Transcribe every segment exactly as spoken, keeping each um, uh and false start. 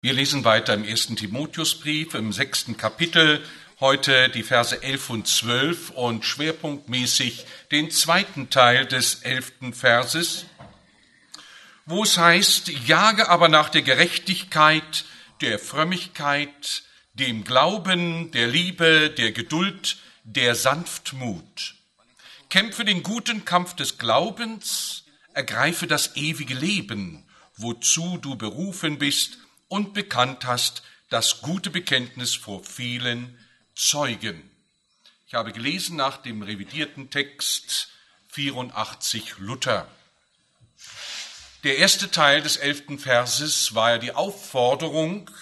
Wir lesen weiter im ersten Timotheusbrief, im sechsten Kapitel, heute die Verse elf und zwölf und schwerpunktmäßig den zweiten Teil des elften Verses, wo es heißt, jage aber nach der Gerechtigkeit, der Frömmigkeit, dem Glauben, der Liebe, der Geduld, der Sanftmut. Kämpfe den guten Kampf des Glaubens, ergreife das ewige Leben, wozu du berufen bist und bekannt hast das gute Bekenntnis vor vielen Zeugen. Ich habe gelesen nach dem revidierten Text vierundachtzig Luther. Der erste Teil des elften Verses war ja die Aufforderung,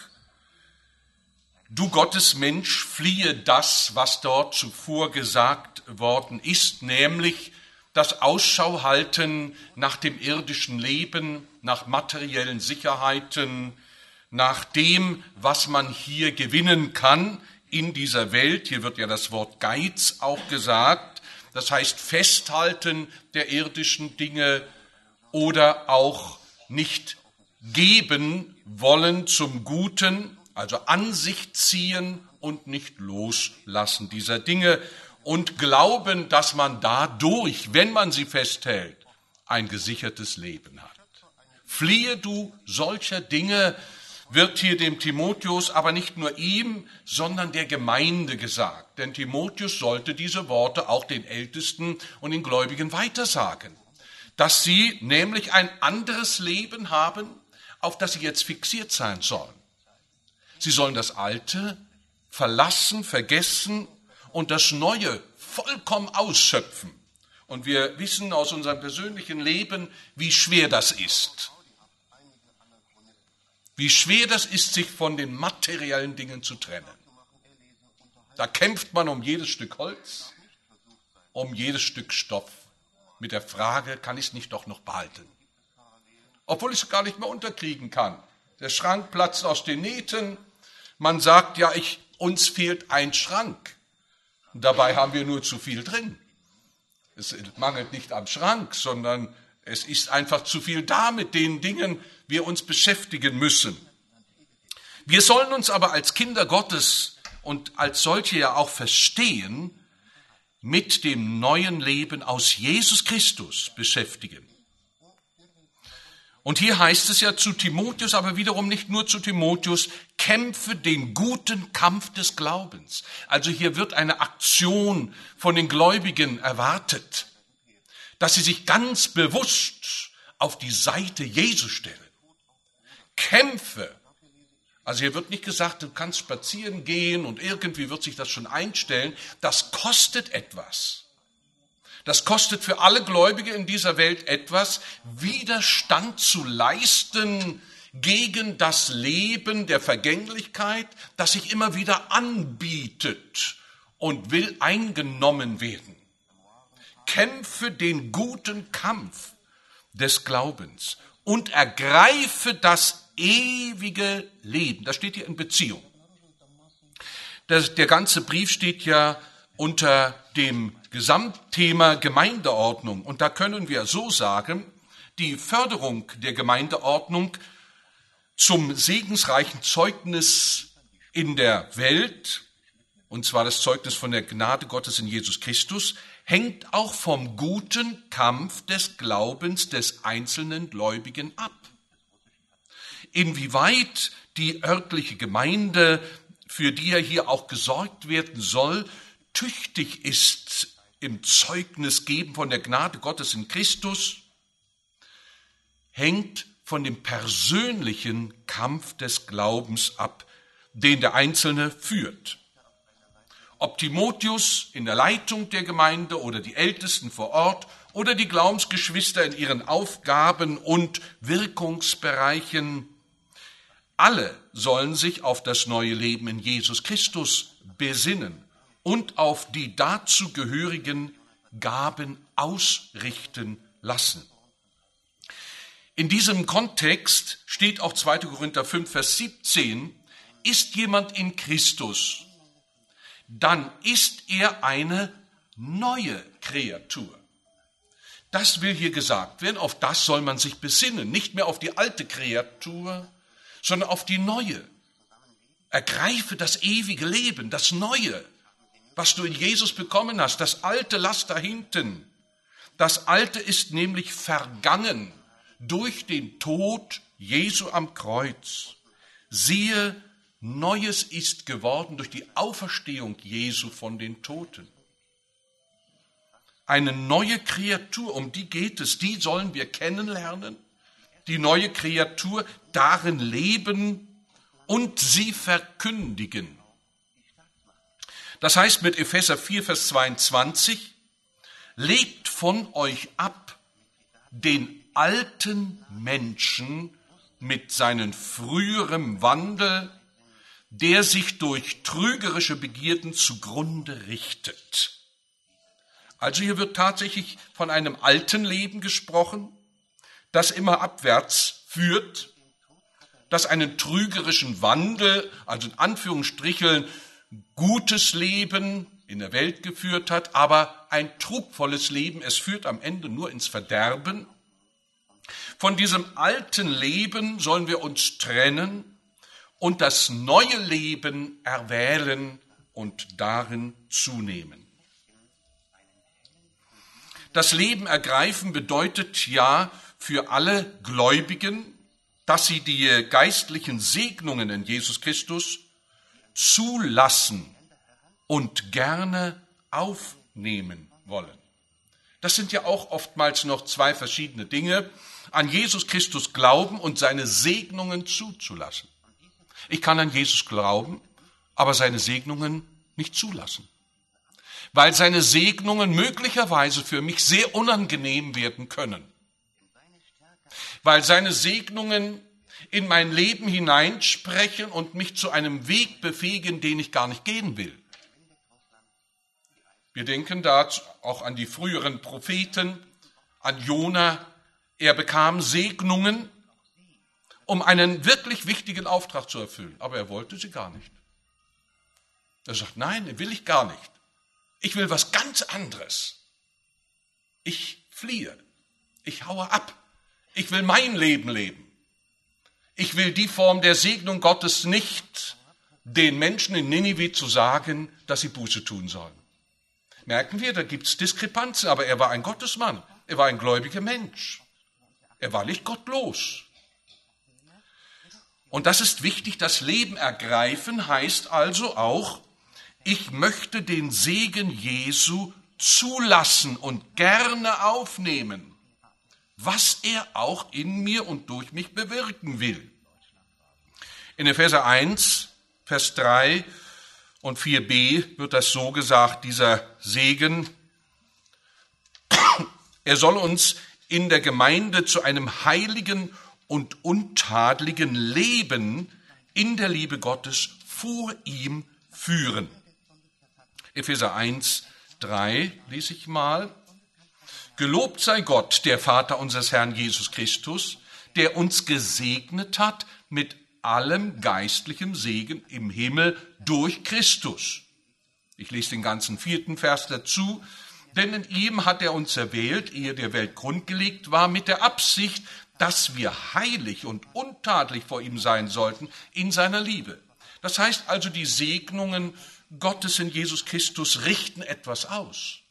du Gottesmensch, fliehe das, was dort zuvor gesagt worden ist, nämlich das Ausschau halten nach dem irdischen Leben, nach materiellen Sicherheiten, nach dem, was man hier gewinnen kann in dieser Welt. Hier wird ja das Wort Geiz auch gesagt, das heißt Festhalten der irdischen Dinge oder auch nicht geben wollen zum Guten, also an sich ziehen und nicht loslassen dieser Dinge und glauben, dass man dadurch, wenn man sie festhält, ein gesichertes Leben hat. Fliehe du solcher Dinge, wird hier dem Timotheus, aber nicht nur ihm, sondern der Gemeinde gesagt. Denn Timotheus sollte diese Worte auch den Ältesten und den Gläubigen weitersagen, dass sie nämlich ein anderes Leben haben, auf das sie jetzt fixiert sein sollen. Sie sollen das Alte verlassen, vergessen und das Neue vollkommen ausschöpfen. Und wir wissen aus unserem persönlichen Leben, wie schwer das ist. Wie schwer das ist, sich von den materiellen Dingen zu trennen. Da kämpft man um jedes Stück Holz, um jedes Stück Stoff. Mit der Frage, kann ich es nicht doch noch behalten? Obwohl ich es gar nicht mehr unterkriegen kann. Der Schrank platzt aus den Nähten. Man sagt ja, ich, uns fehlt ein Schrank. Und dabei haben wir nur zu viel drin. Es mangelt nicht am Schrank, sondern es ist einfach zu viel da, mit den Dingen wir uns beschäftigen müssen. Wir sollen uns aber als Kinder Gottes und als solche ja auch verstehen, mit dem neuen Leben aus Jesus Christus beschäftigen. Und hier heißt es ja zu Timotheus, aber wiederum nicht nur zu Timotheus, kämpfe den guten Kampf des Glaubens. Also hier wird eine Aktion von den Gläubigen erwartet, dass sie sich ganz bewusst auf die Seite Jesu stellen. Kämpfe. Also hier wird nicht gesagt, du kannst spazieren gehen und irgendwie wird sich das schon einstellen. Das kostet etwas. Das kostet für alle Gläubige in dieser Welt etwas, Widerstand zu leisten gegen das Leben der Vergänglichkeit, das sich immer wieder anbietet und will eingenommen werden. Kämpfe den guten Kampf des Glaubens und ergreife das ewige Leben. Das steht hier in Beziehung. Das, der ganze Brief steht ja unter dem Gesamtthema Gemeindeordnung. Und da können wir so sagen, die Förderung der Gemeindeordnung zum segensreichen Zeugnis in der Welt, und zwar das Zeugnis von der Gnade Gottes in Jesus Christus, hängt auch vom guten Kampf des Glaubens des einzelnen Gläubigen ab. Inwieweit die örtliche Gemeinde, für die ja hier auch gesorgt werden soll, tüchtig ist im Zeugnis geben von der Gnade Gottes in Christus, hängt von dem persönlichen Kampf des Glaubens ab, den der Einzelne führt. Ob Timotheus in der Leitung der Gemeinde oder die Ältesten vor Ort oder die Glaubensgeschwister in ihren Aufgaben und Wirkungsbereichen, alle sollen sich auf das neue Leben in Jesus Christus besinnen und auf die dazu gehörigen Gaben ausrichten lassen. In diesem Kontext steht auch zweiter Korinther fünf, Vers siebzehn, ist jemand in Christus, dann ist er eine neue Kreatur. Das will hier gesagt werden, auf das soll man sich besinnen, nicht mehr auf die alte Kreatur, sondern auf die neue. Ergreife das ewige Leben, das Neue, was du in Jesus bekommen hast. Das Alte lass da hinten. Das Alte ist nämlich vergangen durch den Tod Jesu am Kreuz. Siehe, Neues ist geworden durch die Auferstehung Jesu von den Toten. Eine neue Kreatur, um die geht es, die sollen wir kennenlernen. Die neue Kreatur, darin leben und sie verkündigen. Das heißt mit Epheser vier, Vers zweiundzwanzig, legt von euch ab den alten Menschen mit seinem früheren Wandel, der sich durch trügerische Begierden zugrunde richtet. Also hier wird tatsächlich von einem alten Leben gesprochen, das immer abwärts führt, das einen trügerischen Wandel, also in Anführungsstrichen gutes Leben in der Welt geführt hat, aber ein trugvolles Leben, es führt am Ende nur ins Verderben. Von diesem alten Leben sollen wir uns trennen und das neue Leben erwählen und darin zunehmen. Das Leben ergreifen bedeutet ja für alle Gläubigen, dass sie die geistlichen Segnungen in Jesus Christus zulassen und gerne aufnehmen wollen. Das sind ja auch oftmals noch zwei verschiedene Dinge, an Jesus Christus glauben und seine Segnungen zuzulassen. Ich kann an Jesus glauben, aber seine Segnungen nicht zulassen, weil seine Segnungen möglicherweise für mich sehr unangenehm werden können. Weil seine Segnungen in mein Leben hineinsprechen und mich zu einem Weg befähigen, den ich gar nicht gehen will. Wir denken da auch an die früheren Propheten, an Jona. Er bekam Segnungen, um einen wirklich wichtigen Auftrag zu erfüllen, aber er wollte sie gar nicht. Er sagt, nein, will ich gar nicht. Ich will was ganz anderes. Ich fliehe. Ich haue ab. Ich will mein Leben leben. Ich will die Form der Segnung Gottes nicht, den Menschen in Ninive zu sagen, dass sie Buße tun sollen. Merken wir, da gibt es Diskrepanzen, aber er war ein Gottesmann. Er war ein gläubiger Mensch. Er war nicht gottlos. Und das ist wichtig, das Leben ergreifen heißt also auch, ich möchte den Segen Jesu zulassen und gerne aufnehmen, was er auch in mir und durch mich bewirken will. In Epheser eins, Vers drei und vier b wird das so gesagt, dieser Segen, er soll uns in der Gemeinde zu einem heiligen und untadeligen Leben in der Liebe Gottes vor ihm führen. Epheser eins, drei lese ich mal. Gelobt sei Gott, der Vater unseres Herrn Jesus Christus, der uns gesegnet hat mit allem geistlichen Segen im Himmel durch Christus. Ich lese den ganzen vierten Vers dazu. Denn in ihm hat er uns erwählt, ehe der Welt Grund gelegt war, mit der Absicht, dass wir heilig und untadelig vor ihm sein sollten in seiner Liebe. Das heißt also, die Segnungen Gottes in Jesus Christus richten etwas aus.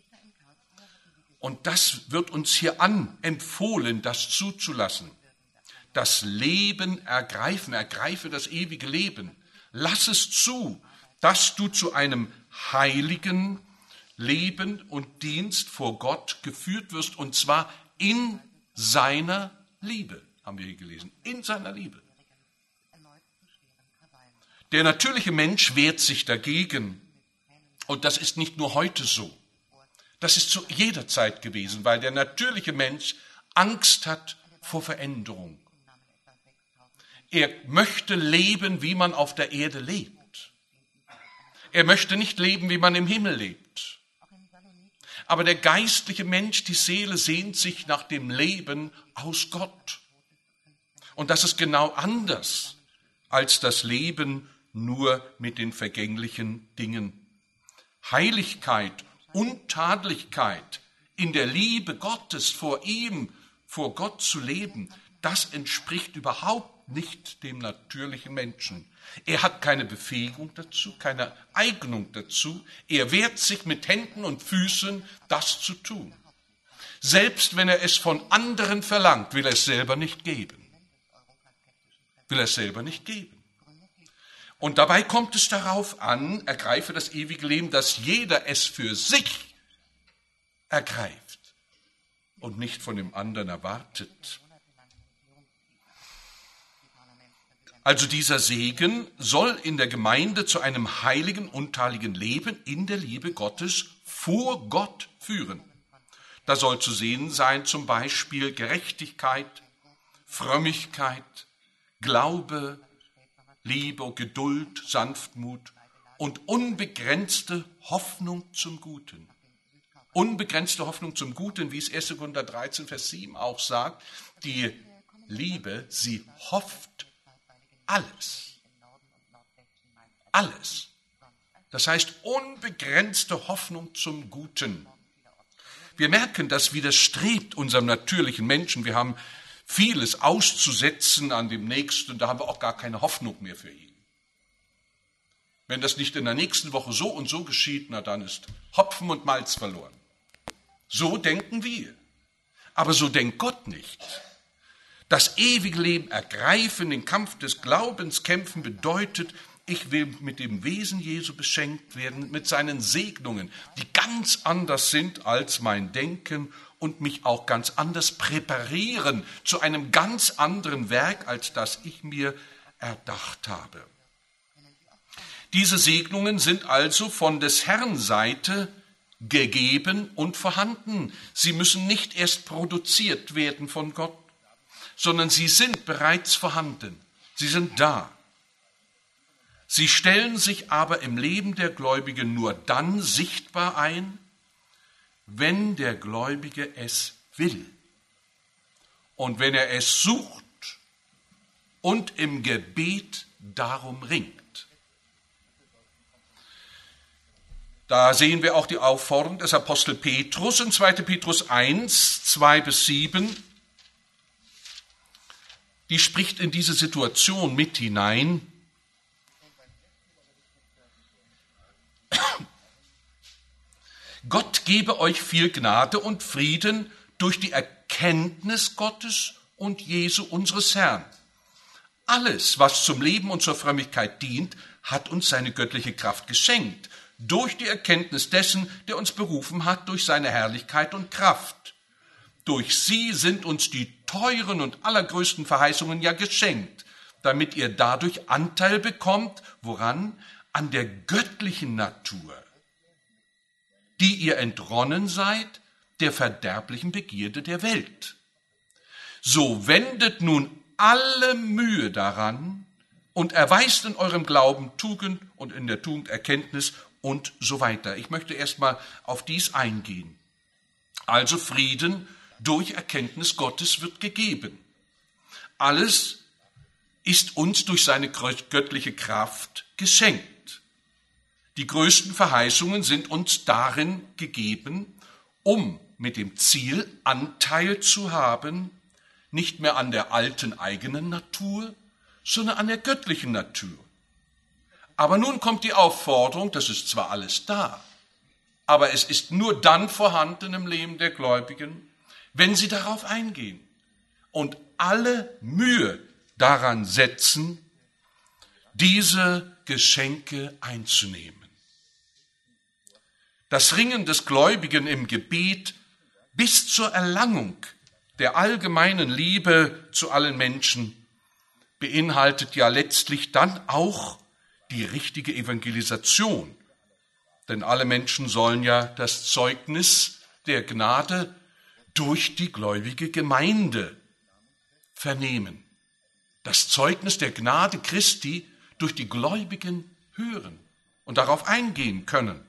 Und das wird uns hier anempfohlen, das zuzulassen. Das Leben ergreifen, ergreife das ewige Leben. Lass es zu, dass du zu einem heiligen Leben und Dienst vor Gott geführt wirst, und zwar in seiner Liebe, haben wir hier gelesen, in seiner Liebe. Der natürliche Mensch wehrt sich dagegen, und das ist nicht nur heute so. Das ist zu jeder Zeit gewesen, weil der natürliche Mensch Angst hat vor Veränderung. Er möchte leben, wie man auf der Erde lebt. Er möchte nicht leben, wie man im Himmel lebt. Aber der geistliche Mensch, die Seele, sehnt sich nach dem Leben aus Gott. Und das ist genau anders als das Leben nur mit den vergänglichen Dingen. Heiligkeit, Untadelichkeit, in der Liebe Gottes vor ihm, vor Gott zu leben, das entspricht überhaupt nicht dem natürlichen Menschen. Er hat keine Befähigung dazu, keine Eignung dazu. Er wehrt sich mit Händen und Füßen, das zu tun. Selbst wenn er es von anderen verlangt, will er es selber nicht geben. Will er es selber nicht geben. Und dabei kommt es darauf an, ergreife das ewige Leben, dass jeder es für sich ergreift und nicht von dem anderen erwartet. Also dieser Segen soll in der Gemeinde zu einem heiligen, untadeligen Leben in der Liebe Gottes vor Gott führen. Da soll zu sehen sein zum Beispiel Gerechtigkeit, Frömmigkeit, Glaube, Liebe, Geduld, Sanftmut und unbegrenzte Hoffnung zum Guten. Unbegrenzte Hoffnung zum Guten, wie es erster Korinther dreizehn, Vers sieben auch sagt, die Liebe, sie hofft alles. Alles. Das heißt unbegrenzte Hoffnung zum Guten. Wir merken, das widerstrebt unserem natürlichen Menschen. Wir haben vieles auszusetzen an dem Nächsten, da haben wir auch gar keine Hoffnung mehr für ihn. Wenn das nicht in der nächsten Woche so und so geschieht, na dann ist Hopfen und Malz verloren. So denken wir. Aber so denkt Gott nicht. Das ewige Leben ergreifen, den Kampf des Glaubens kämpfen, bedeutet, ich will mit dem Wesen Jesu beschenkt werden, mit seinen Segnungen, die ganz anders sind als mein Denken und mich auch ganz anders präparieren zu einem ganz anderen Werk, als das ich mir erdacht habe. Diese Segnungen sind also von des Herrn Seite gegeben und vorhanden. Sie müssen nicht erst produziert werden von Gott, sondern sie sind bereits vorhanden. Sie sind da. Sie stellen sich aber im Leben der Gläubigen nur dann sichtbar ein, wenn der Gläubige es will und wenn er es sucht und im Gebet darum ringt. Da sehen wir auch die Aufforderung des Apostel Petrus in zweiter Petrus eins, zwei bis sieben. Die spricht in diese Situation mit hinein. Gott gebe euch viel Gnade und Frieden durch die Erkenntnis Gottes und Jesu unseres Herrn. Alles, was zum Leben und zur Frömmigkeit dient, hat uns seine göttliche Kraft geschenkt, durch die Erkenntnis dessen, der uns berufen hat, durch seine Herrlichkeit und Kraft. Durch sie sind uns die teuren und allergrößten Verheißungen ja geschenkt, damit ihr dadurch Anteil bekommt, woran? An der göttlichen Natur, die ihr entronnen seid der verderblichen Begierde der Welt. So wendet nun alle Mühe daran und erweist in eurem Glauben Tugend und in der Tugend Erkenntnis und so weiter. Ich möchte erstmal auf dies eingehen. Also Frieden durch Erkenntnis Gottes wird gegeben. Alles ist uns durch seine göttliche Kraft geschenkt. Die größten Verheißungen sind uns darin gegeben, um mit dem Ziel Anteil zu haben, nicht mehr an der alten eigenen Natur, sondern an der göttlichen Natur. Aber nun kommt die Aufforderung, das ist zwar alles da, aber es ist nur dann vorhanden im Leben der Gläubigen, wenn sie darauf eingehen und alle Mühe daran setzen, diese Geschenke einzunehmen. Das Ringen des Gläubigen im Gebet bis zur Erlangung der allgemeinen Liebe zu allen Menschen beinhaltet ja letztlich dann auch die richtige Evangelisation. Denn alle Menschen sollen ja das Zeugnis der Gnade durch die gläubige Gemeinde vernehmen. Das Zeugnis der Gnade Christi durch die Gläubigen hören und darauf eingehen können.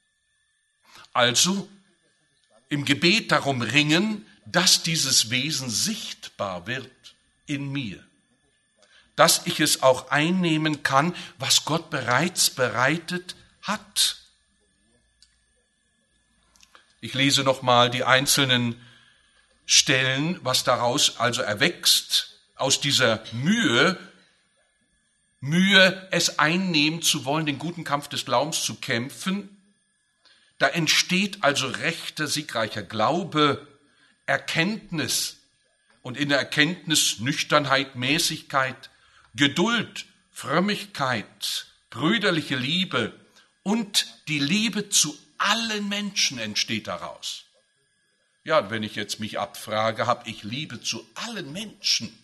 Also im Gebet darum ringen, dass dieses Wesen sichtbar wird in mir, dass ich es auch einnehmen kann, was Gott bereits bereitet hat. Ich lese nochmal die einzelnen Stellen, was daraus also erwächst aus dieser Mühe, Mühe, es einnehmen zu wollen, den guten Kampf des Glaubens zu kämpfen, da entsteht also rechter, siegreicher Glaube, Erkenntnis und in der Erkenntnis Nüchternheit, Mäßigkeit, Geduld, Frömmigkeit, brüderliche Liebe und die Liebe zu allen Menschen entsteht daraus. Ja, wenn ich jetzt mich abfrage, habe ich Liebe zu allen Menschen?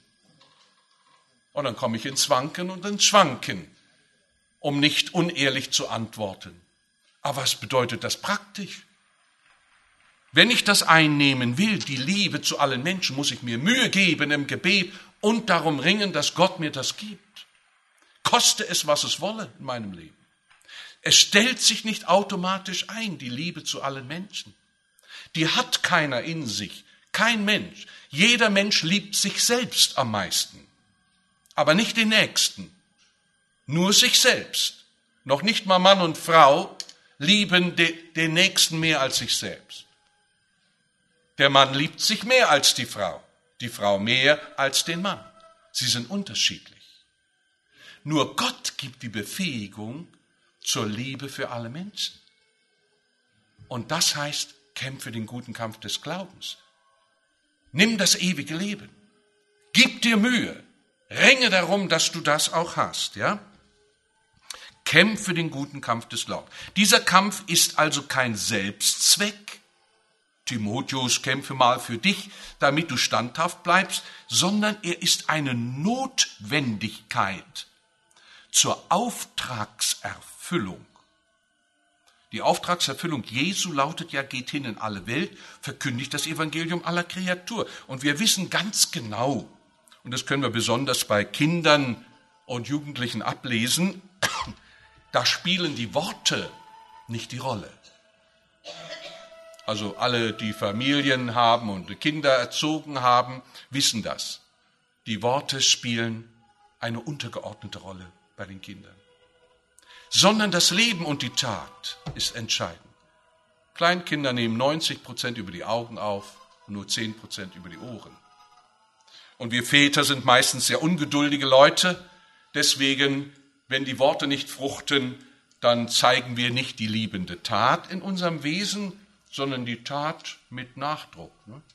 Und dann komme ich ins Wanken und ins Schwanken, um nicht unehrlich zu antworten. Aber was bedeutet das praktisch? Wenn ich das einnehmen will, die Liebe zu allen Menschen, muss ich mir Mühe geben im Gebet und darum ringen, dass Gott mir das gibt. Koste es, was es wolle in meinem Leben. Es stellt sich nicht automatisch ein, die Liebe zu allen Menschen. Die hat keiner in sich, kein Mensch. Jeder Mensch liebt sich selbst am meisten, aber nicht den Nächsten, nur sich selbst. Noch nicht mal Mann und Frau lieben den Nächsten mehr als sich selbst. Der Mann liebt sich mehr als die Frau, die Frau mehr als den Mann. Sie sind unterschiedlich. Nur Gott gibt die Befähigung zur Liebe für alle Menschen. Und das heißt, kämpfe den guten Kampf des Glaubens. Nimm das ewige Leben. Gib dir Mühe. Ringe darum, dass du das auch hast, ja? Kämpfe den guten Kampf des Glaubens. Dieser Kampf ist also kein Selbstzweck. Timotheus, kämpfe mal für dich, damit du standhaft bleibst, sondern er ist eine Notwendigkeit zur Auftragserfüllung. Die Auftragserfüllung Jesu lautet ja, geht hin in alle Welt, verkündigt das Evangelium aller Kreatur. Und wir wissen ganz genau, und das können wir besonders bei Kindern und Jugendlichen ablesen, da spielen die Worte nicht die Rolle. Also alle, die Familien haben und Kinder erzogen haben, wissen das. Die Worte spielen eine untergeordnete Rolle bei den Kindern. Sondern das Leben und die Tat ist entscheidend. Kleinkinder nehmen neunzig Prozent über die Augen auf und nur zehn Prozent über die Ohren. Und wir Väter sind meistens sehr ungeduldige Leute, deswegen, wenn die Worte nicht fruchten, dann zeigen wir nicht die liebende Tat in unserem Wesen, sondern die Tat mit Nachdruck.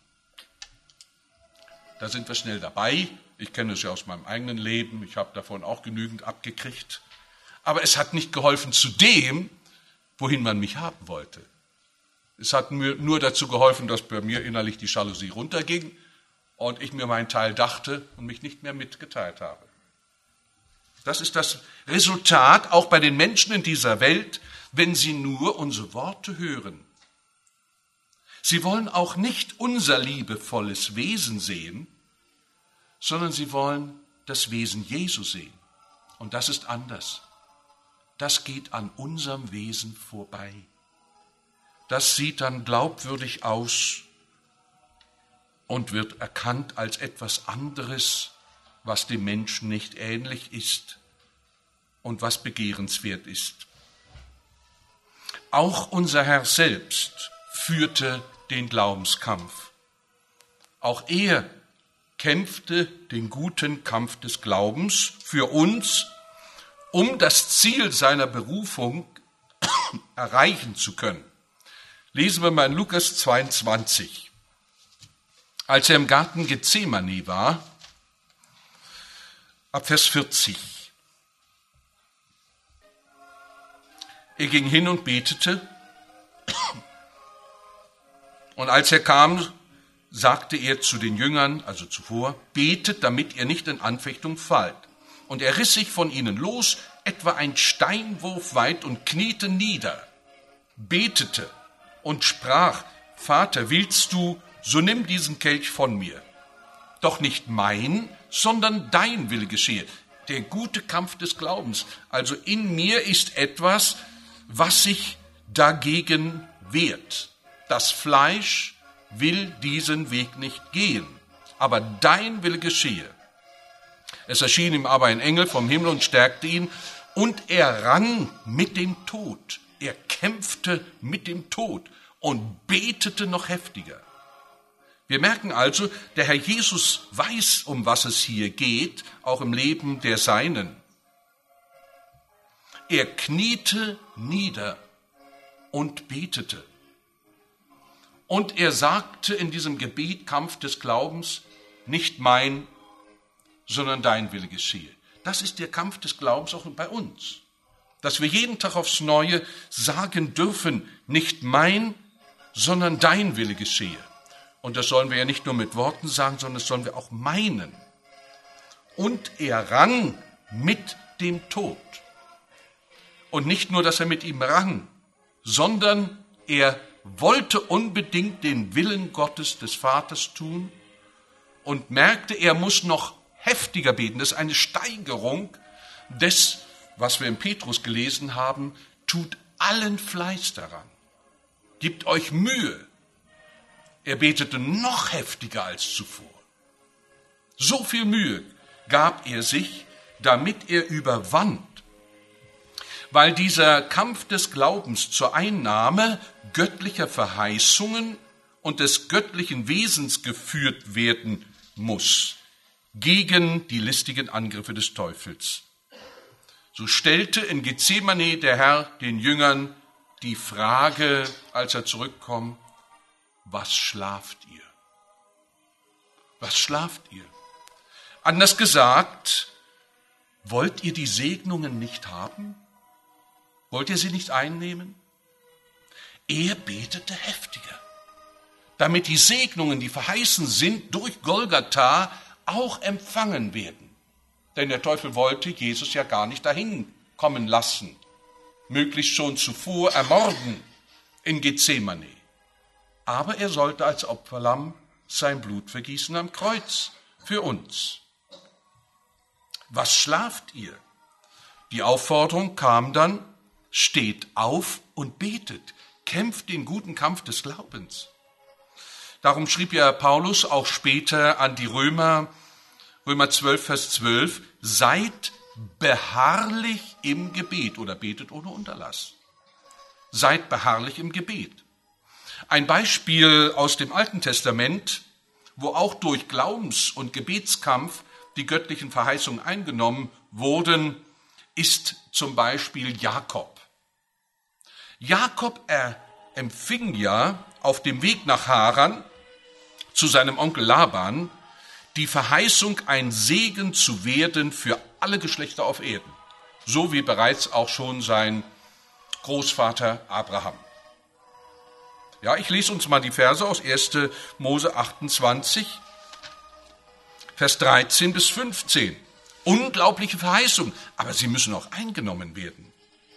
Da sind wir schnell dabei. Ich kenne es ja aus meinem eigenen Leben, ich habe davon auch genügend abgekriegt. Aber es hat nicht geholfen zu dem, wohin man mich haben wollte. Es hat mir nur dazu geholfen, dass bei mir innerlich die Jalousie runterging und ich mir meinen Teil dachte und mich nicht mehr mitgeteilt habe. Das ist das Resultat auch bei den Menschen in dieser Welt, wenn sie nur unsere Worte hören. Sie wollen auch nicht unser liebevolles Wesen sehen, sondern sie wollen das Wesen Jesu sehen. Und das ist anders. Das geht an unserem Wesen vorbei. Das sieht dann glaubwürdig aus und wird erkannt als etwas anderes, was dem Menschen nicht ähnlich ist und was begehrenswert ist. Auch unser Herr selbst führte den Glaubenskampf. Auch er kämpfte den guten Kampf des Glaubens für uns, um das Ziel seiner Berufung erreichen zu können. Lesen wir mal in Lukas zweiundzwanzig. Als er im Garten Gethsemane war, ab Vers vierzig. Er ging hin und betete, und als er kam, sagte er zu den Jüngern, also zuvor, betet, damit ihr nicht in Anfechtung fallt. Und er riss sich von ihnen los, etwa ein Steinwurf weit, und kniete nieder, betete und sprach, Vater, willst du, so nimm diesen Kelch von mir. Doch nicht mein, sondern dein Wille geschehe. Der gute Kampf des Glaubens. Also in mir ist etwas, was sich dagegen wehrt. Das Fleisch will diesen Weg nicht gehen, aber dein Wille geschehe. Es erschien ihm aber ein Engel vom Himmel und stärkte ihn, und er rang mit dem Tod. Er kämpfte mit dem Tod und betete noch heftiger. Wir merken also, der Herr Jesus weiß, um was es hier geht, auch im Leben der Seinen. Er kniete nieder und betete. Und er sagte in diesem Gebet, Kampf des Glaubens, nicht mein, sondern dein Wille geschehe. Das ist der Kampf des Glaubens auch bei uns. Dass wir jeden Tag aufs Neue sagen dürfen, nicht mein, sondern dein Wille geschehe. Und das sollen wir ja nicht nur mit Worten sagen, sondern das sollen wir auch meinen. Und er rang mit dem Tod. Und nicht nur, dass er mit ihm rang, sondern er wollte unbedingt den Willen Gottes des Vaters tun und merkte, er muss noch heftiger beten. Das ist eine Steigerung des, was wir in Petrus gelesen haben, tut allen Fleiß daran. Gebt euch Mühe. Er betete noch heftiger als zuvor. So viel Mühe gab er sich, damit er überwand. Weil dieser Kampf des Glaubens zur Einnahme göttlicher Verheißungen und des göttlichen Wesens geführt werden muss, gegen die listigen Angriffe des Teufels. So stellte in Gethsemane der Herr den Jüngern die Frage, als er zurückkommt, was schlaft ihr? Was schlaft ihr? Anders gesagt, wollt ihr die Segnungen nicht haben? Wollt ihr sie nicht einnehmen? Er betete heftiger, damit die Segnungen, die verheißen sind, durch Golgatha auch empfangen werden. Denn der Teufel wollte Jesus ja gar nicht dahin kommen lassen, möglichst schon zuvor ermorden in Gethsemane. Aber er sollte als Opferlamm sein Blut vergießen am Kreuz für uns. Was schlaft ihr? Die Aufforderung kam dann, steht auf und betet, kämpft den guten Kampf des Glaubens. Darum schrieb ja Paulus auch später an die Römer, Römer zwölf, Vers zwölf, seid beharrlich im Gebet oder betet ohne Unterlass. Seid beharrlich im Gebet. Ein Beispiel aus dem Alten Testament, wo auch durch Glaubens- und Gebetskampf die göttlichen Verheißungen eingenommen wurden, ist zum Beispiel Jakob. Jakob er empfing ja auf dem Weg nach Haran zu seinem Onkel Laban die Verheißung, ein Segen zu werden für alle Geschlechter auf Erden, so wie bereits auch schon sein Großvater Abraham. Ja, ich lese uns mal die Verse aus erster Mose achtundzwanzig, Vers dreizehn bis fünfzehn. Unglaubliche Verheißung, aber sie müssen auch eingenommen werden.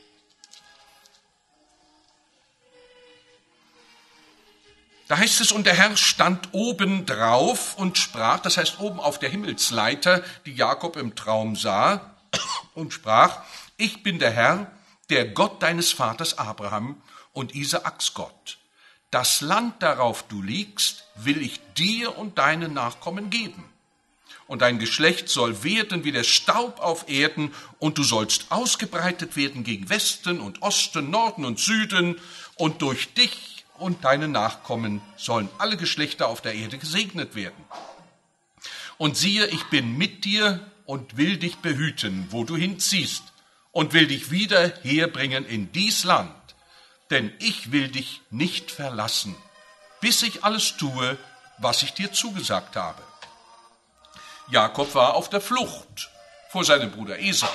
Da heißt es, und der Herr stand oben drauf und sprach, das heißt oben auf der Himmelsleiter, die Jakob im Traum sah, und sprach, ich bin der Herr, der Gott deines Vaters Abraham und Isaaks Gott. Das Land, darauf du liegst, will ich dir und deinen Nachkommen geben. Und dein Geschlecht soll werden wie der Staub auf Erden, und du sollst ausgebreitet werden gegen Westen und Osten, Norden und Süden, und durch dich und deine Nachkommen sollen alle Geschlechter auf der Erde gesegnet werden. Und siehe, ich bin mit dir und will dich behüten, wo du hinziehst, und will dich wieder herbringen in dies Land, denn ich will dich nicht verlassen, bis ich alles tue, was ich dir zugesagt habe. Jakob war auf der Flucht vor seinem Bruder Esau.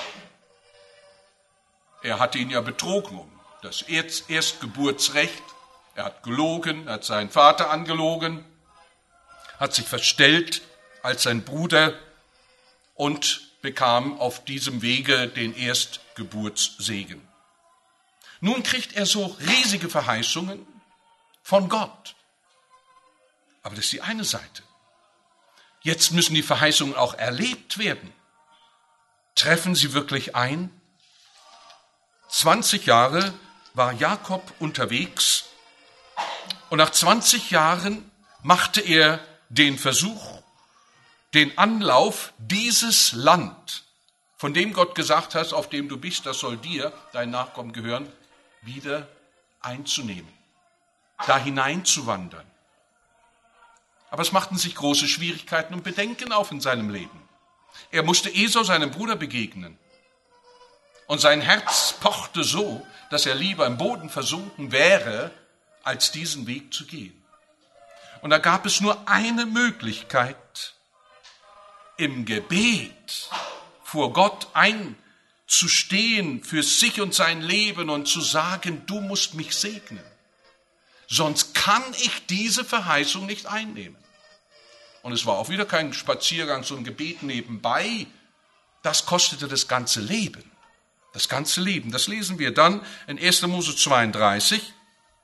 Er hatte ihn ja betrogen um das Erstgeburtsrecht. Er hat gelogen, er hat seinen Vater angelogen, hat sich verstellt als sein Bruder und bekam auf diesem Wege den Erstgeburtssegen. Nun kriegt er so riesige Verheißungen von Gott. Aber das ist die eine Seite. Jetzt müssen die Verheißungen auch erlebt werden. Treffen sie wirklich ein? zwanzig Jahre war Jakob unterwegs. Und nach zwanzig Jahren machte er den Versuch, den Anlauf, dieses Land, von dem Gott gesagt hat, auf dem du bist, das soll dir, dein Nachkommen gehören, wieder einzunehmen, da hineinzuwandern. Aber es machten sich große Schwierigkeiten und Bedenken auf in seinem Leben. Er musste Esau, seinem Bruder, begegnen. Und sein Herz pochte so, dass er lieber im Boden versunken wäre, als diesen Weg zu gehen. Und da gab es nur eine Möglichkeit, im Gebet vor Gott einzustehen für sich und sein Leben und zu sagen, du musst mich segnen. Sonst kann ich diese Verheißung nicht einnehmen. Und es war auch wieder kein Spaziergang, so ein Gebet nebenbei. Das kostete das ganze Leben. Das ganze Leben. Das lesen wir dann in erster Mose zweiunddreißig.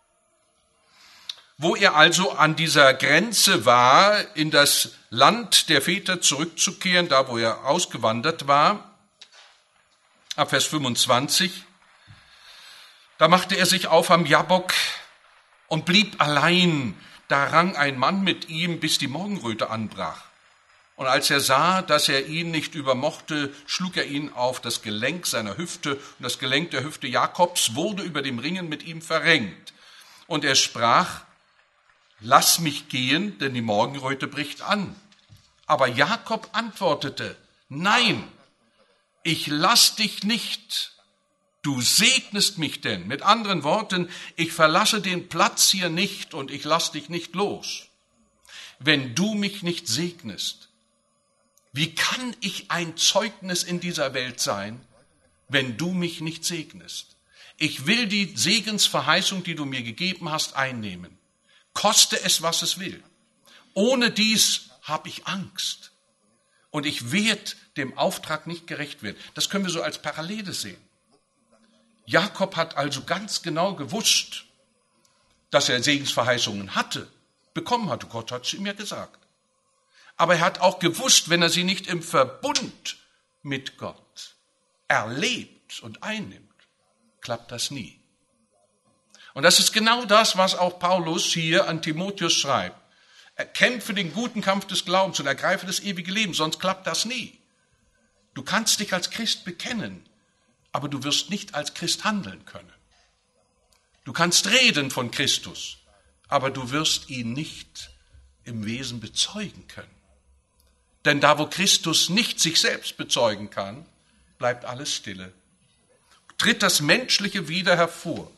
Wo er also an dieser Grenze war, in das Land der Väter zurückzukehren, da wo er ausgewandert war, ab Vers fünfundzwanzig, da machte er sich auf am Jabbok und blieb allein. Da rang ein Mann mit ihm, bis die Morgenröte anbrach. Und als er sah, dass er ihn nicht übermochte, schlug er ihn auf das Gelenk seiner Hüfte, und das Gelenk der Hüfte Jakobs wurde über dem Ringen mit ihm verrenkt. Und er sprach, lass mich gehen, denn die Morgenröte bricht an. Aber Jakob antwortete, nein, ich lass dich nicht. Du segnest mich denn. Mit anderen Worten, ich verlasse den Platz hier nicht und ich lass dich nicht los. Wenn du mich nicht segnest, wie kann ich ein Zeugnis in dieser Welt sein, wenn du mich nicht segnest? Ich will die Segensverheißung, die du mir gegeben hast, einnehmen. Koste es, was es will. Ohne dies habe ich Angst. Und ich werde dem Auftrag nicht gerecht werden. Das können wir so als Parallele sehen. Jakob hat also ganz genau gewusst, dass er Segensverheißungen hatte, bekommen hatte. Gott hat es ihm ja gesagt. Aber er hat auch gewusst, wenn er sie nicht im Verbund mit Gott erlebt und einnimmt, klappt das nie. Und das ist genau das, was auch Paulus hier an Timotheus schreibt. Er kämpfe den guten Kampf des Glaubens und ergreife das ewige Leben, sonst klappt das nie. Du kannst dich als Christ bekennen, aber du wirst nicht als Christ handeln können. Du kannst reden von Christus, aber du wirst ihn nicht im Wesen bezeugen können. Denn da, wo Christus nicht sich selbst bezeugen kann, bleibt alles stille. Tritt das Menschliche wieder hervor.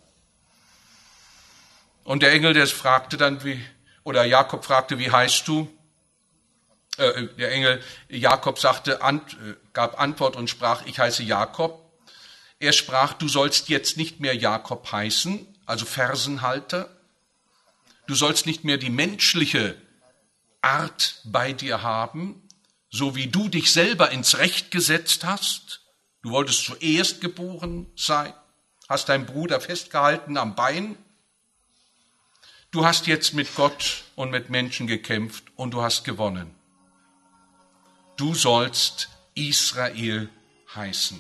Und der Engel, der fragte dann, wie, oder Jakob fragte, wie heißt du? Äh, der Engel Jakob sagte, ant, äh, gab Antwort und sprach, ich heiße Jakob. Er sprach, du sollst jetzt nicht mehr Jakob heißen, also Fersenhalter. Du sollst nicht mehr die menschliche Art bei dir haben, so wie du dich selber ins Recht gesetzt hast. Du wolltest zuerst geboren sein, hast deinen Bruder festgehalten am Bein. Du hast jetzt mit Gott und mit Menschen gekämpft und du hast gewonnen. Du sollst Israel heißen.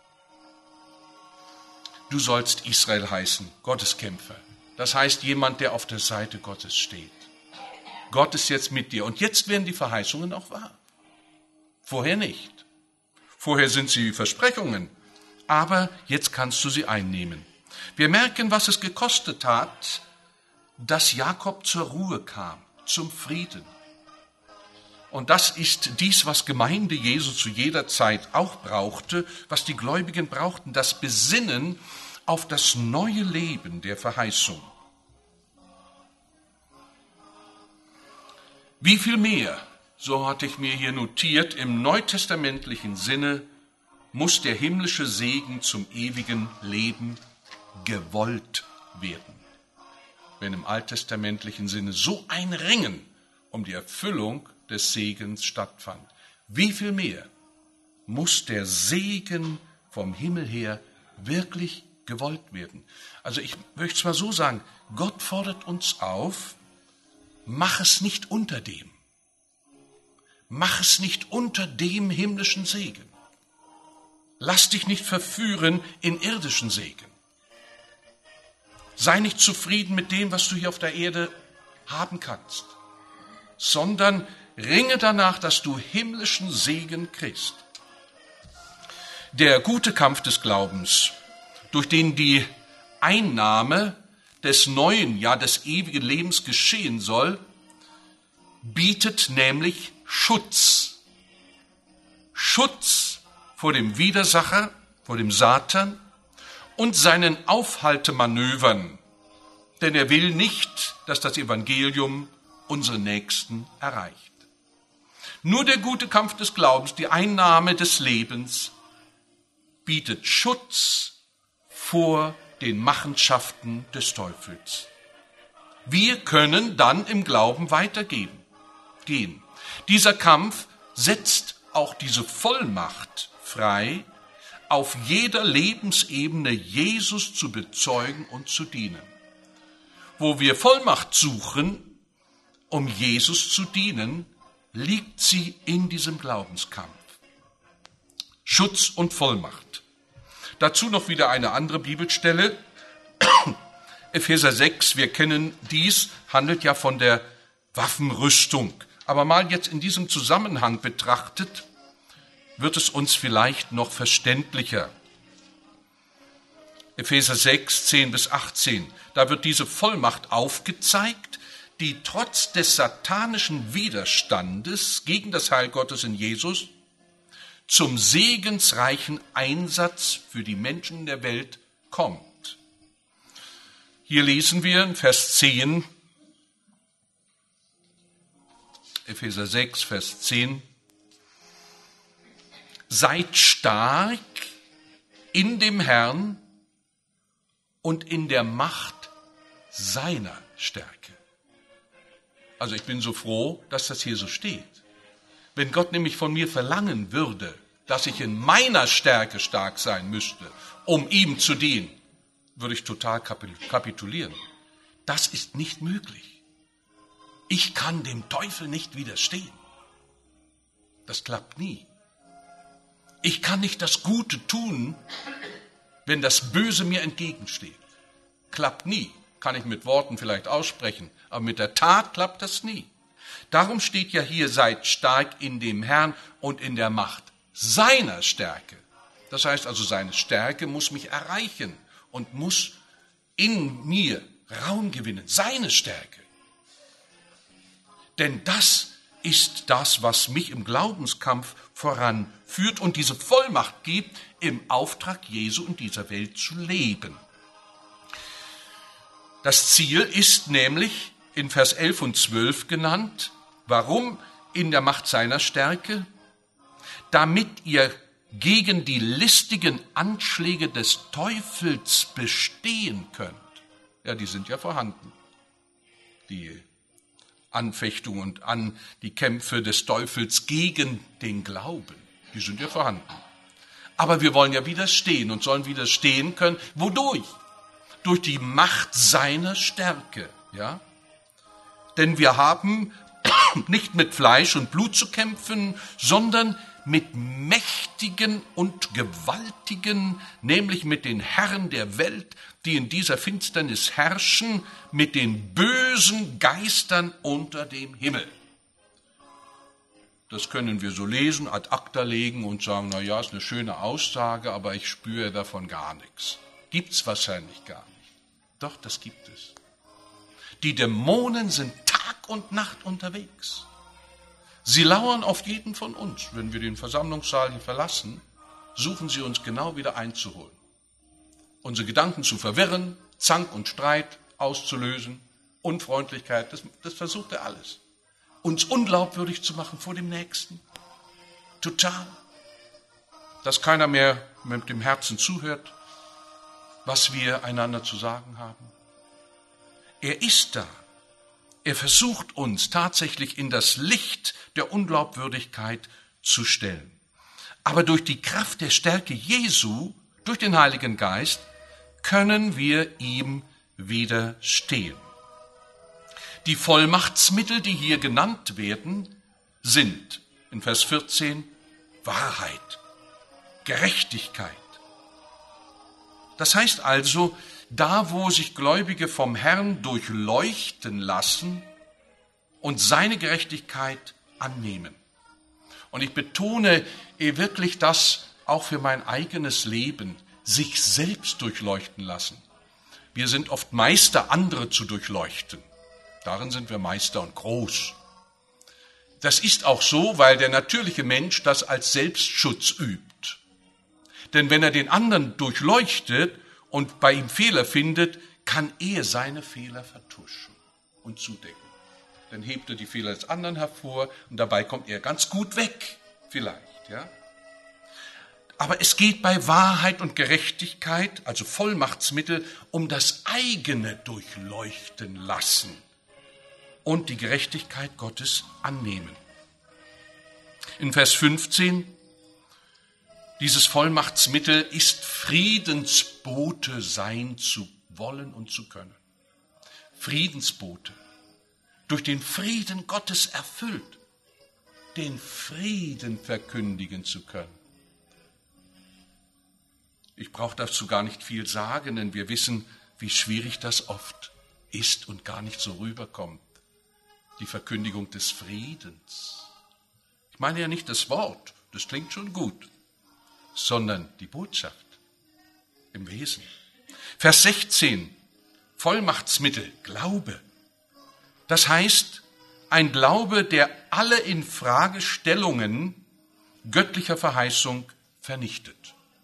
Du sollst Israel heißen, Gottes Kämpfer. Das heißt, jemand, der auf der Seite Gottes steht. Gott ist jetzt mit dir. Und jetzt werden die Verheißungen auch wahr. Vorher nicht. Vorher sind sie Versprechungen. Aber jetzt kannst du sie einnehmen. Wir merken, was es gekostet hat, dass Jakob zur Ruhe kam, zum Frieden. Und das ist dies, was Gemeinde Jesu zu jeder Zeit auch brauchte, was die Gläubigen brauchten, das Besinnen auf das neue Leben der Verheißung. Wie viel mehr, so hatte ich mir hier notiert, im neutestamentlichen Sinne muss der himmlische Segen zum ewigen Leben gewollt werden. Wenn im alttestamentlichen Sinne so ein Ringen um die Erfüllung des Segens stattfand. Wie viel mehr muss der Segen vom Himmel her wirklich gewollt werden? Also ich möchte es mal so sagen, Gott fordert uns auf, mach es nicht unter dem. Mach es nicht unter dem himmlischen Segen. Lass dich nicht verführen in irdischen Segen. Sei nicht zufrieden mit dem, was du hier auf der Erde haben kannst, sondern ringe danach, dass du himmlischen Segen kriegst. Der gute Kampf des Glaubens, durch den die Einnahme des neuen, ja des ewigen Lebens geschehen soll, bietet nämlich Schutz. Schutz vor dem Widersacher, vor dem Satan und seinen Aufhaltemanövern. Denn er will nicht, dass das Evangelium unsere Nächsten erreicht. Nur der gute Kampf des Glaubens, die Einnahme des Lebens, bietet Schutz vor den Machenschaften des Teufels. Wir können dann im Glauben weitergehen. Gehen. Dieser Kampf setzt auch diese Vollmacht frei, auf jeder Lebensebene Jesus zu bezeugen und zu dienen. Wo wir Vollmacht suchen, um Jesus zu dienen, liegt sie in diesem Glaubenskampf. Schutz und Vollmacht. Dazu noch wieder eine andere Bibelstelle. Epheser sechs, wir kennen dies, handelt ja von der Waffenrüstung. Aber mal jetzt in diesem Zusammenhang betrachtet, wird es uns vielleicht noch verständlicher. Epheser sechs, zehn bis achtzehn, da wird diese Vollmacht aufgezeigt, die trotz des satanischen Widerstandes gegen das Heil Gottes in Jesus zum segensreichen Einsatz für die Menschen der Welt kommt. Hier lesen wir in Vers zehn, Epheser sechs, Vers zehn, seid stark in dem Herrn und in der Macht seiner Stärke. Also ich bin so froh, dass das hier so steht. Wenn Gott nämlich von mir verlangen würde, dass ich in meiner Stärke stark sein müsste, um ihm zu dienen, würde ich total kapitulieren. Das ist nicht möglich. Ich kann dem Teufel nicht widerstehen. Das klappt nie. Ich kann nicht das Gute tun, wenn das Böse mir entgegensteht. Klappt nie. Kann ich mit Worten vielleicht aussprechen, aber mit der Tat klappt das nie. Darum steht ja hier, seid stark in dem Herrn und in der Macht seiner Stärke. Das heißt also, seine Stärke muss mich erreichen und muss in mir Raum gewinnen. Seine Stärke. Denn das ist das, was mich im Glaubenskampf voranführt und diese Vollmacht gibt, im Auftrag Jesu in dieser Welt zu leben. Das Ziel ist nämlich in Vers elf und zwölf genannt. Warum in der Macht seiner Stärke? Damit ihr gegen die listigen Anschläge des Teufels bestehen könnt. Ja, die sind ja vorhanden. Die Anfechtung und an die Kämpfe des Teufels gegen den Glauben, die sind ja vorhanden. Aber wir wollen ja widerstehen und sollen widerstehen können. Wodurch? Durch die Macht seiner Stärke, ja? Denn wir haben nicht mit Fleisch und Blut zu kämpfen, sondern mit Mächtigen und Gewaltigen, nämlich mit den Herren der Welt, die in dieser Finsternis herrschen, mit den bösen Geistern unter dem Himmel. Das können wir so lesen, ad acta legen und sagen, na ja, ist eine schöne Aussage, aber ich spüre davon gar nichts. Gibt's wahrscheinlich gar nicht. Doch, das gibt es. Die Dämonen sind Tag und Nacht unterwegs. Sie lauern auf jeden von uns. Wenn wir den Versammlungssaal hier verlassen, suchen sie uns genau wieder einzuholen. Unsere Gedanken zu verwirren, Zank und Streit auszulösen, Unfreundlichkeit, das, das versucht er alles. Uns unglaubwürdig zu machen vor dem Nächsten. Total. Dass keiner mehr mit dem Herzen zuhört, was wir einander zu sagen haben. Er ist da. Er versucht uns tatsächlich in das Licht der Unglaubwürdigkeit zu stellen. Aber durch die Kraft der Stärke Jesu, durch den Heiligen Geist, können wir ihm widerstehen. Die Vollmachtsmittel, die hier genannt werden, sind in Vers vierzehn Wahrheit, Gerechtigkeit. Das heißt also, da wo sich Gläubige vom Herrn durchleuchten lassen und seine Gerechtigkeit annehmen. Und ich betone wirklich das auch für mein eigenes Leben, sich selbst durchleuchten lassen. Wir sind oft Meister, andere zu durchleuchten. Darin sind wir Meister und groß. Das ist auch so, weil der natürliche Mensch das als Selbstschutz übt. Denn wenn er den anderen durchleuchtet und bei ihm Fehler findet, kann er seine Fehler vertuschen und zudecken. Dann hebt er die Fehler des anderen hervor und dabei kommt er ganz gut weg, vielleicht, ja. Aber es geht bei Wahrheit und Gerechtigkeit, also Vollmachtsmittel, um das eigene Durchleuchten lassen und die Gerechtigkeit Gottes annehmen. In Vers fünfzehn, dieses Vollmachtsmittel ist Friedensbote sein zu wollen und zu können. Friedensbote, durch den Frieden Gottes erfüllt, den Frieden verkündigen zu können. Ich brauche dazu gar nicht viel sagen, denn wir wissen, wie schwierig das oft ist und gar nicht so rüberkommt. Die Verkündigung des Friedens. Ich meine ja nicht das Wort, das klingt schon gut, sondern die Botschaft im Wesen. Vers sechzehn, Vollmachtsmittel, Glaube. Das heißt, ein Glaube, der alle Infragestellungen göttlicher Verheißung vernichtet.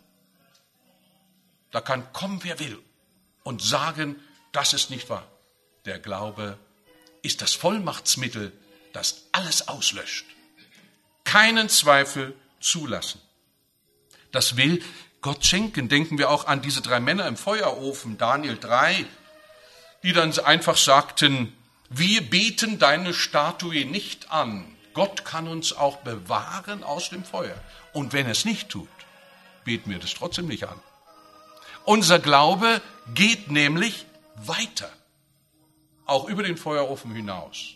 Da kann kommen, wer will und sagen, das ist nicht wahr. Der Glaube ist das Vollmachtsmittel, das alles auslöscht. Keinen Zweifel zulassen. Das will Gott schenken. Denken wir auch an diese drei Männer im Feuerofen, Daniel drei, die dann einfach sagten, wir beten deine Statue nicht an. Gott kann uns auch bewahren aus dem Feuer. Und wenn er es nicht tut, beten wir das trotzdem nicht an. Unser Glaube geht nämlich weiter, auch über den Feuerofen hinaus.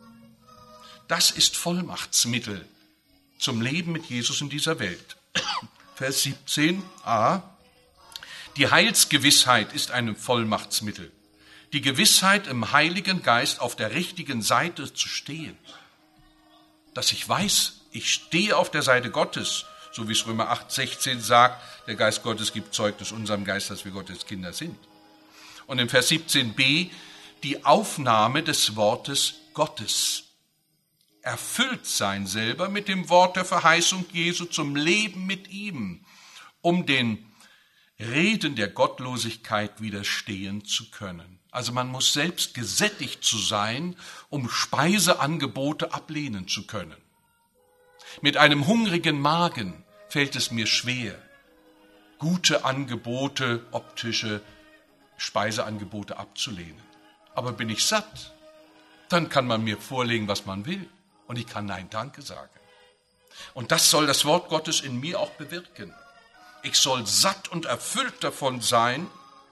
Das ist Vollmachtsmittel zum Leben mit Jesus in dieser Welt. Vers siebzehn a. Die Heilsgewissheit ist ein Vollmachtsmittel. Die Gewissheit, im Heiligen Geist auf der richtigen Seite zu stehen. Dass ich weiß, ich stehe auf der Seite Gottes, so wie es Römer acht sechzehn sagt, der Geist Gottes gibt Zeugnis unserem Geist, dass wir Gottes Kinder sind. Und im Vers siebzehn b, die Aufnahme des Wortes Gottes. Erfüllt sein selber mit dem Wort der Verheißung Jesu zum Leben mit ihm, um den Reden der Gottlosigkeit widerstehen zu können. Also man muss selbst gesättigt zu sein, um Speiseangebote ablehnen zu können. Mit einem hungrigen Magen fällt es mir schwer, gute Angebote, optische Speiseangebote abzulehnen. Aber bin ich satt, dann kann man mir vorlegen, was man will. Und ich kann Nein, Danke sagen. Und das soll das Wort Gottes in mir auch bewirken. Ich soll satt und erfüllt davon sein.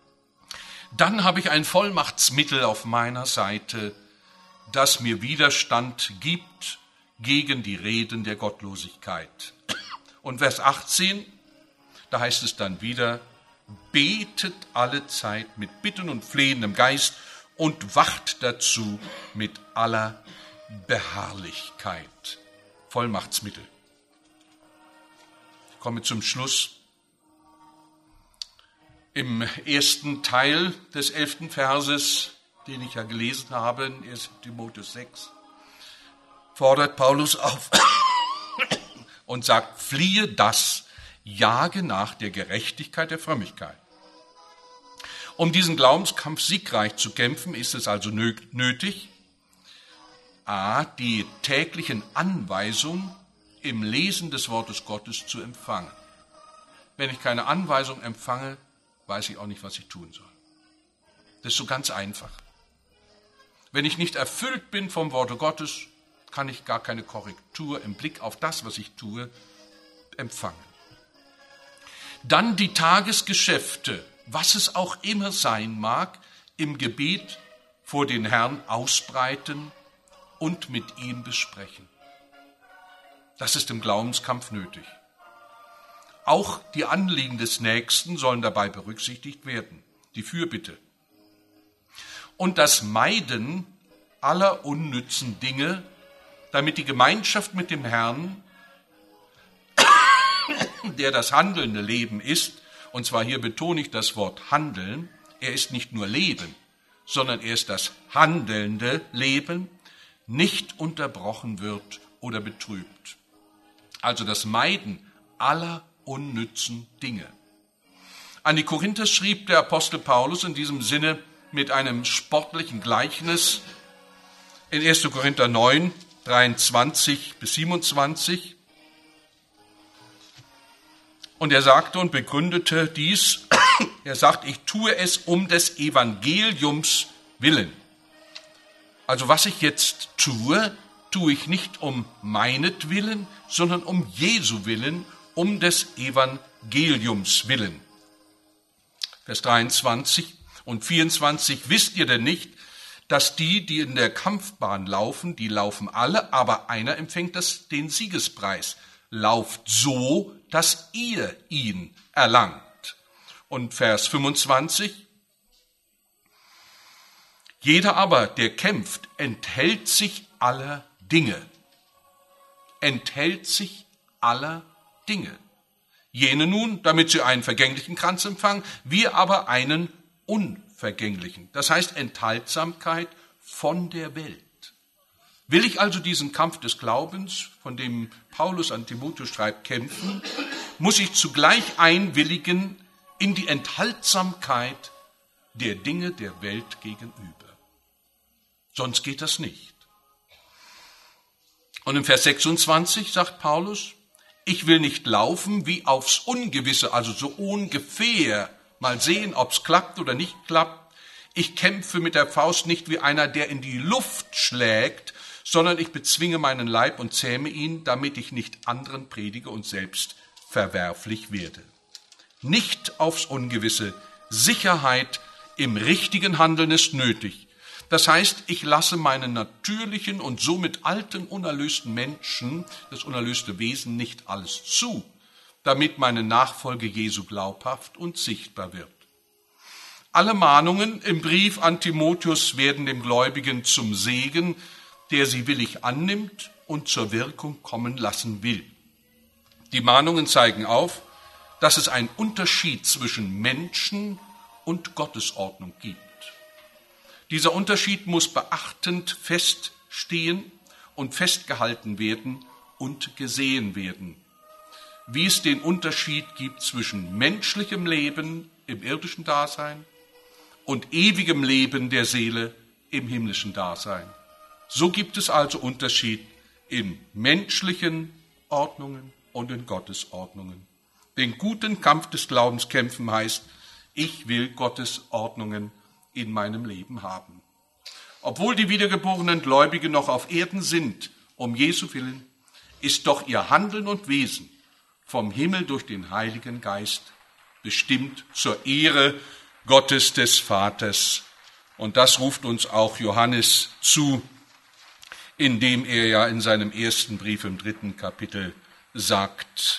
Dann habe ich ein Vollmachtsmittel auf meiner Seite, das mir Widerstand gibt gegen die Reden der Gottlosigkeit. Und Vers achtzehn, da heißt es dann wieder, betet alle Zeit mit Bitten und flehendem Geist und wacht dazu mit aller Beharrlichkeit. Vollmachtsmittel. Ich komme zum Schluss. Im ersten Teil des elften Verses, den ich ja gelesen habe, in ersten Timotheus sechs, fordert Paulus auf und sagt, fliehe das, jage nach der Gerechtigkeit der Frömmigkeit. Um diesen Glaubenskampf siegreich zu kämpfen, ist es also nötig, a. die täglichen Anweisungen im Lesen des Wortes Gottes zu empfangen. Wenn ich keine Anweisung empfange, weiß ich auch nicht, was ich tun soll. Das ist so ganz einfach. Wenn ich nicht erfüllt bin vom Worte Gottes, kann ich gar keine Korrektur im Blick auf das, was ich tue, empfangen. Dann die Tagesgeschäfte, was es auch immer sein mag, im Gebet vor den Herrn ausbreiten und mit ihm besprechen. Das ist im Glaubenskampf nötig. Auch die Anliegen des Nächsten sollen dabei berücksichtigt werden, die Fürbitte. Und das Meiden aller unnützen Dinge, damit die Gemeinschaft mit dem Herrn, der das handelnde Leben ist, und zwar hier betone ich das Wort handeln, er ist nicht nur Leben, sondern er ist das handelnde Leben, nicht unterbrochen wird oder betrübt. Also das Meiden aller unnützen Dinge. An die Korinther schrieb der Apostel Paulus in diesem Sinne mit einem sportlichen Gleichnis in erster Korinther neun, dreiundzwanzig bis siebenundzwanzig. Und er sagte und begründete dies, er sagt, ich tue es um des Evangeliums willen. Also was ich jetzt tue, tue ich nicht um meinetwillen, sondern um Jesu willen, um des Evangeliums willen. Vers dreiundzwanzig und vierundzwanzig, wisst ihr denn nicht, dass die, die in der Kampfbahn laufen, die laufen alle, aber einer empfängt das, den Siegespreis. Lauft so, dass ihr ihn erlangt. Und Vers fünfundzwanzig, jeder aber, der kämpft, enthält sich aller Dinge. Enthält sich aller Dinge. Jene nun, damit sie einen vergänglichen Kranz empfangen, wir aber einen unvergänglichen. Das heißt Enthaltsamkeit von der Welt. Will ich also diesen Kampf des Glaubens, von dem Paulus an Timotheus schreibt, kämpfen, muss ich zugleich einwilligen in die Enthaltsamkeit der Dinge der Welt gegenüber. Sonst geht das nicht. Und im Vers sechsundzwanzig sagt Paulus, ich will nicht laufen wie aufs Ungewisse, also so ungefähr, mal sehen, ob es klappt oder nicht klappt. Ich kämpfe mit der Faust nicht wie einer, der in die Luft schlägt, sondern ich bezwinge meinen Leib und zähme ihn, damit ich nicht anderen predige und selbst verwerflich werde. Nicht aufs Ungewisse, Sicherheit im richtigen Handeln ist nötig. Das heißt, ich lasse meinen natürlichen und somit alten, unerlösten Menschen, das unerlöste Wesen, nicht alles zu, damit meine Nachfolge Jesu glaubhaft und sichtbar wird. Alle Mahnungen im Brief an Timotheus werden dem Gläubigen zum Segen, der sie willig annimmt und zur Wirkung kommen lassen will. Die Mahnungen zeigen auf, dass es einen Unterschied zwischen Menschen und Gottesordnung gibt. Dieser Unterschied muss beachtend feststehen und festgehalten werden und gesehen werden. Wie es den Unterschied gibt zwischen menschlichem Leben im irdischen Dasein und ewigem Leben der Seele im himmlischen Dasein. So gibt es also Unterschied in menschlichen Ordnungen und in Gottes Ordnungen. Den guten Kampf des Glaubens kämpfen heißt, ich will Gottes Ordnungen in meinem Leben haben. Obwohl die wiedergeborenen Gläubigen noch auf Erden sind, um Jesu willen, ist doch ihr Handeln und Wesen vom Himmel durch den Heiligen Geist bestimmt zur Ehre Gottes des Vaters. Und das ruft uns auch Johannes zu, indem er ja in seinem ersten Brief im dritten Kapitel sagt,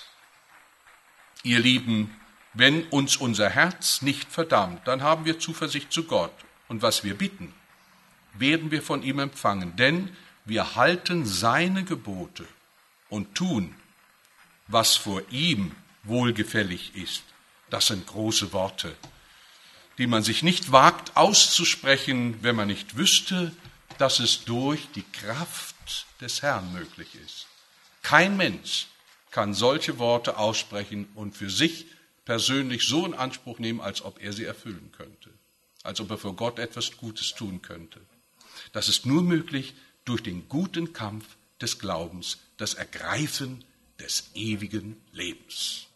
ihr Lieben, wenn uns unser Herz nicht verdammt, dann haben wir Zuversicht zu Gott. Und was wir bitten, werden wir von ihm empfangen. Denn wir halten seine Gebote und tun, was vor ihm wohlgefällig ist. Das sind große Worte, die man sich nicht wagt auszusprechen, wenn man nicht wüsste, dass es durch die Kraft des Herrn möglich ist. Kein Mensch kann solche Worte aussprechen und für sich persönlich so in Anspruch nehmen, als ob er sie erfüllen könnte, als ob er für Gott etwas Gutes tun könnte. Das ist nur möglich durch den guten Kampf des Glaubens, das Ergreifen des ewigen Lebens.